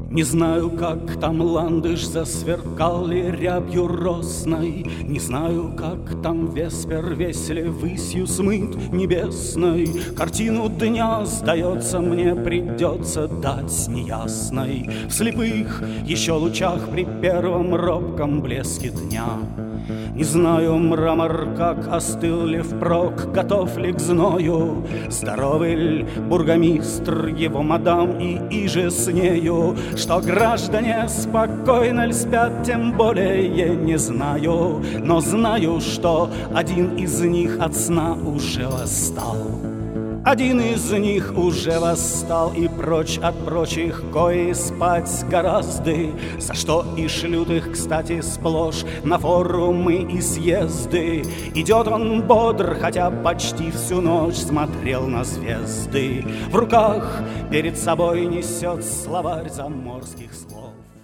Не знаю, как там ландыш засверкал ли рябью росной, не знаю, как там веспер веселе высью смыт небесной. Картину дня, сдается мне, придется дать неясной. В слепых еще лучах при первом робком блеске дня. Не знаю, мрамор как остыл ли впрок, готов ли к зною, здоровый ль бургомистр, его мадам и иже с нею. Что граждане спокойно ль спят, тем более не знаю, но знаю, что один из них от сна уже восстал. Один из них уже восстал и прочь от прочих, кои спать гораздо, за что и шлют их, кстати, сплошь на форумы и съезды. Идет он бодр, хотя почти всю ночь смотрел на звезды. В руках перед собой несет словарь заморских слов.